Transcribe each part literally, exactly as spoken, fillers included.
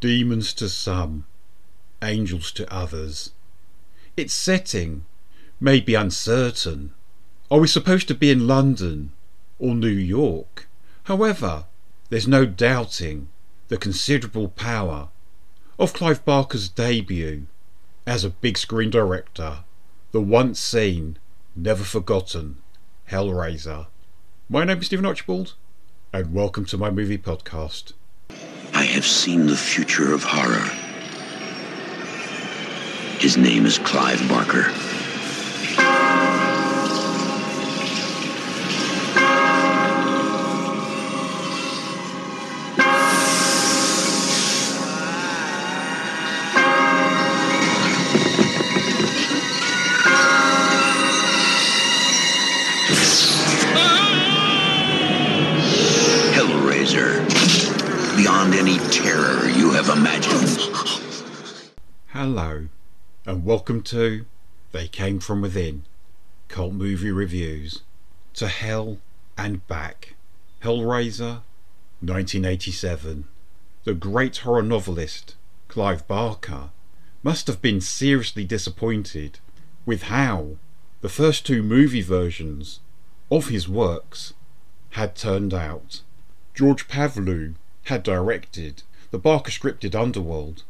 Demons to some, angels to others. Its setting may be uncertain. Are we supposed to be in London or New York? However, there's no doubting the considerable power of Clive Barker's debut as a big screen director, the once seen, never forgotten Hellraiser. My name is Stephen Archibald, and welcome to my movie podcast. I have seen the future of horror. His name is Clive Barker. Hellraiser. Beyond any terror you have imagined. Hello, and welcome to They Came From Within, Cult Movie Reviews. To Hell and Back. Hellraiser, nineteen eighty-seven. The great horror novelist, Clive Barker, must have been seriously disappointed with how the first two movie versions of his works had turned out. George Pavlou had directed the Barker scripted Underworld,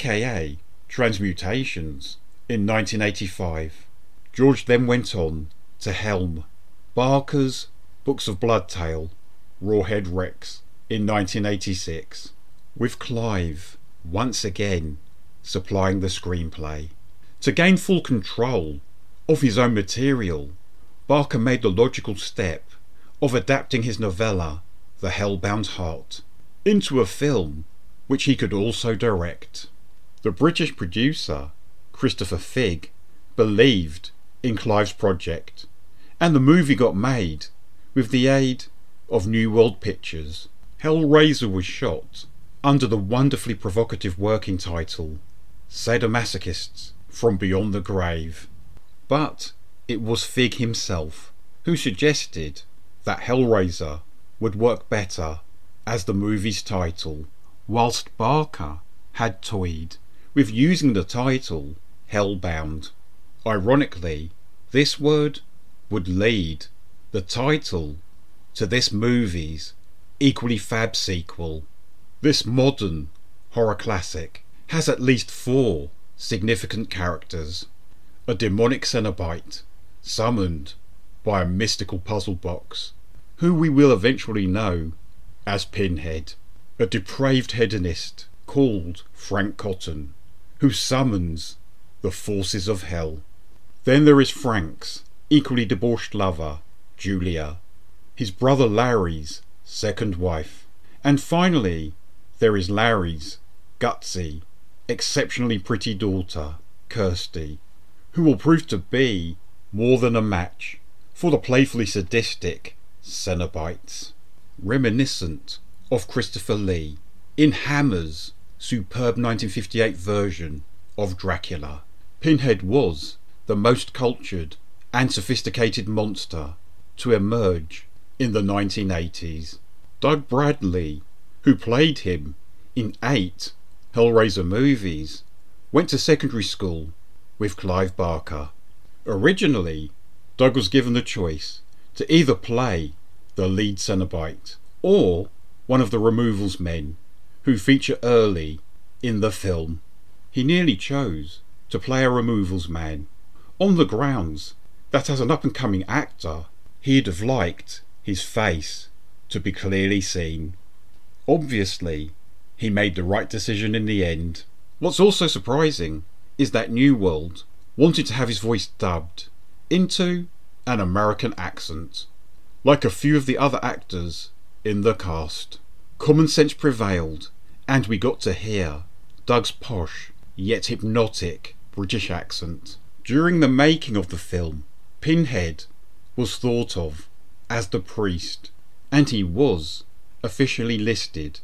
aka Transmutations, in nineteen eighty-five. George then went on to helm Barker's Books of Blood Tale, Rawhead Rex, in nineteen eighty-six, with Clive once again supplying the screenplay. To gain full control of his own material, Barker made the logical step of adapting his novella The Hellbound Heart into a film which he could also direct. The British producer, Christopher Figg, believed in Clive's project, and the movie got made with the aid of New World Pictures. Hellraiser was shot under the wonderfully provocative working title Sadomasochists from Beyond the Grave. But it was Figg himself who suggested that Hellraiser would work better as the movie's title, whilst Barker had toyed with using the title Hellbound. Ironically, this word would lead the title to this movie's equally fab sequel. This modern horror classic has at least four significant characters: a demonic Cenobite summoned by a mystical puzzle box, who we will eventually know as Pinhead; a depraved hedonist called Frank Cotton, who summons the forces of hell. Then there is Frank's equally debauched lover, Julia, his brother Larry's second wife, and finally there is Larry's gutsy, exceptionally pretty daughter, Kirsty, who will prove to be more than a match for the playfully sadistic Cenobites. Reminiscent of Christopher Lee in Hammer's superb nineteen fifty-eight version of Dracula, Pinhead was the most cultured and sophisticated monster to emerge in the nineteen eighties. Doug Bradley, who played him in eight Hellraiser movies, went to secondary school with Clive Barker. Originally, Doug was given the choice to either play the lead Cenobite or one of the removals men who feature early in the film. He nearly chose to play a removals man on the grounds that as an up-and-coming actor he'd have liked his face to be clearly seen. Obviously, he made the right decision in the end. What's also surprising is that New World wanted to have his voice dubbed into an American accent, like a few of the other actors in the cast. Common sense prevailed, and we got to hear Doug's posh yet hypnotic British accent. During the making of the film, Pinhead was thought of as the priest, and he was officially listed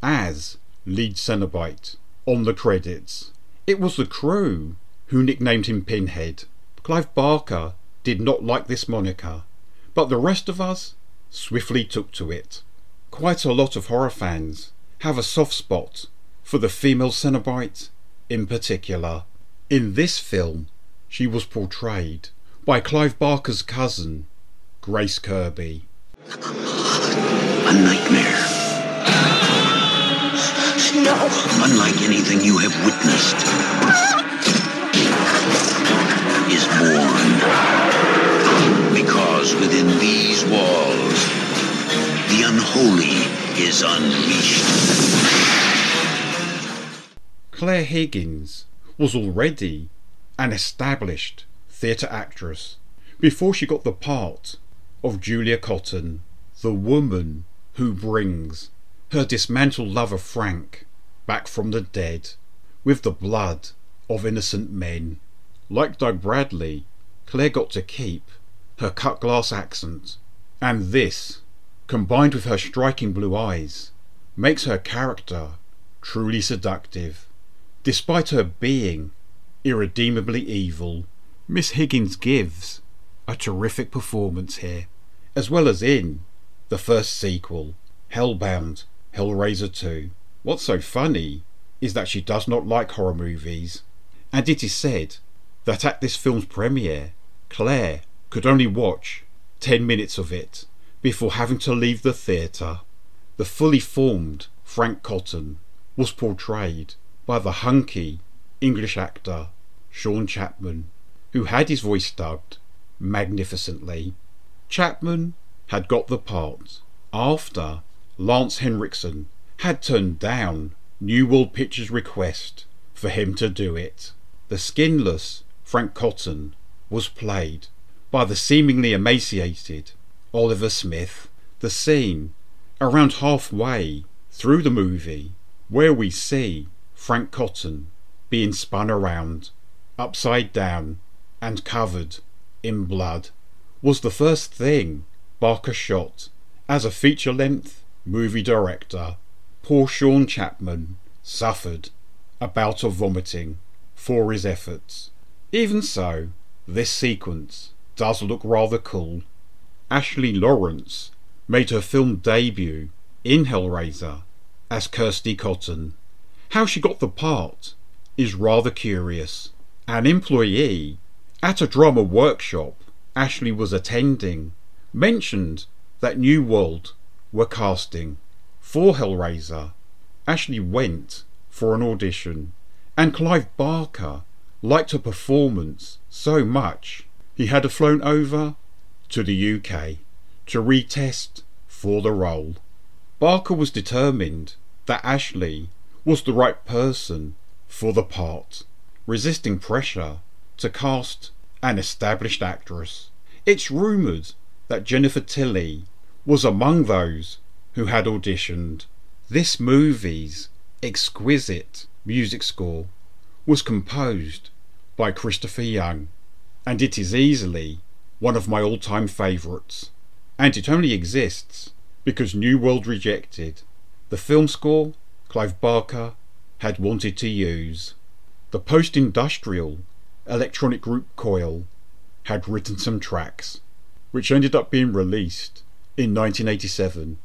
as lead Cenobite on the credits. It was the crew who nicknamed him Pinhead. Clive Barker did not like this moniker, but the rest of us swiftly took to it. Quite a lot of horror fans have a soft spot for the female Cenobite in particular. In this film, she was portrayed by Clive Barker's cousin, Grace Kirby. A nightmare. No. Unlike anything you have witnessed, is born. Because within these walls, the unholy is unleashed. Claire Higgins was already an established theatre actress before she got the part of Julia Cotton, the woman who brings her dismantled lover Frank back from the dead with the blood of innocent men. Like Doug Bradley, Claire got to keep her cut glass accent, and this, combined with her striking blue eyes, makes her character truly seductive. Despite her being irredeemably evil, Miss Higgins gives a terrific performance here, as well as in the first sequel, Hellbound, Hellraiser two. What's so funny is that she does not like horror movies, and it is said that at this film's premiere, Claire could only watch ten minutes of it before having to leave the theatre. The fully formed Frank Cotton was portrayed by the hunky English actor Sean Chapman, who had his voice dubbed magnificently. Chapman had got the part after Lance Henriksen had turned down New World Pictures' request for him to do it. The skinless Frank Cotton was played by the seemingly emaciated Oliver Smith. The scene around halfway through the movie where we see Frank Cotton being spun around, upside down and covered in blood, was the first thing Barker shot as a feature-length movie director. Poor Sean Chapman suffered a bout of vomiting for his efforts. Even so, this sequence does look rather cool. Ashley Lawrence made her film debut in Hellraiser as Kirsty Cotton. How she got the part is rather curious. An employee at a drama workshop Ashley was attending mentioned that New World were casting for Hellraiser. Ashley went for an audition, and Clive Barker liked her performance so much he had her flown over to the U K to retest for the role. Barker was determined that Ashley was the right person for the part, resisting pressure to cast an established actress. It's rumoured that Jennifer Tilly was among those who had auditioned. This movie's exquisite music score was composed by Christopher Young, and it is easily one of my all-time favourites, and it only exists because New World rejected the film score Clive Barker had wanted to use. The post-industrial electronic group Coil had written some tracks, which ended up being released in nineteen eighty-seven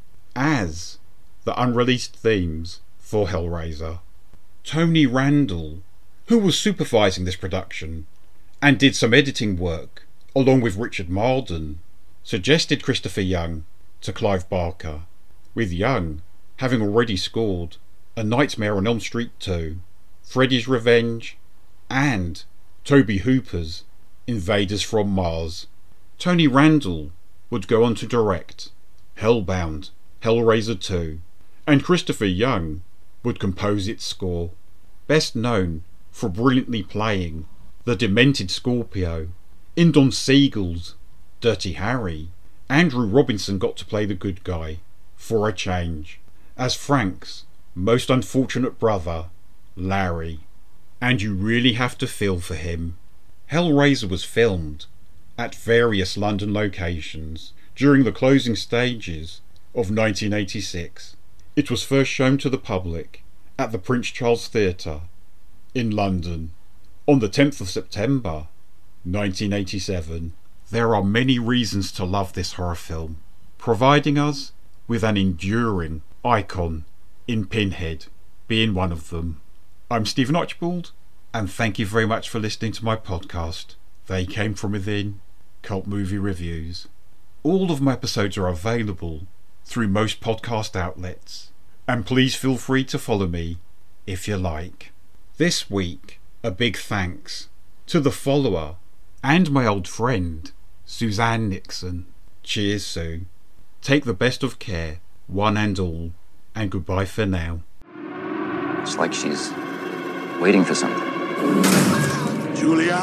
as the unreleased themes for Hellraiser. Tony Randall, who was supervising this production and did some editing work along with Richard Marden, suggested Christopher Young to Clive Barker, with Young having already scored A Nightmare on Elm Street two, Freddy's Revenge, and Tobe Hooper's Invaders from Mars. Tony Randall would go on to direct Hellbound, Hellraiser two, and Christopher Young would compose its score. Best known for brilliantly playing the demented Scorpio in Don Siegel's Dirty Harry, Andrew Robinson got to play the good guy, for a change, as Frank's most unfortunate brother, Larry. And you really have to feel for him. Hellraiser was filmed at various London locations during the closing stages of nineteen eighty-six. It was first shown to the public at the Prince Charles Theatre in London on the tenth of September nineteen eighty-seven. There are many reasons to love this horror film, providing us with an enduring icon in Pinhead. being one of them. I'm Stephen Archibald, and thank you very much for listening to my podcast, They Came From Within, Cult Movie Reviews. All of my episodes are available through most podcast outlets, and please feel free to follow me if you like. This week, a big thanks to the follower and my old friend, Suzanne Nixon. Cheers, Sue. Take the best of care, one and all, and goodbye for now. It's like she's waiting for something. Julia?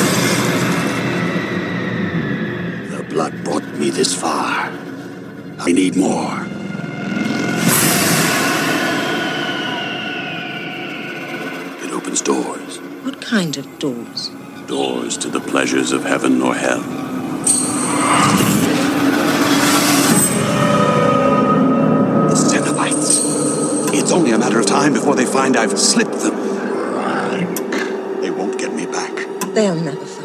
The blood brought me this far. I need more. It opens doors. What kind of doors? Doors to the pleasures of heaven or hell. The Cenobites. It's only a matter of time before they find I've slipped them. They won't get me back. They'll never find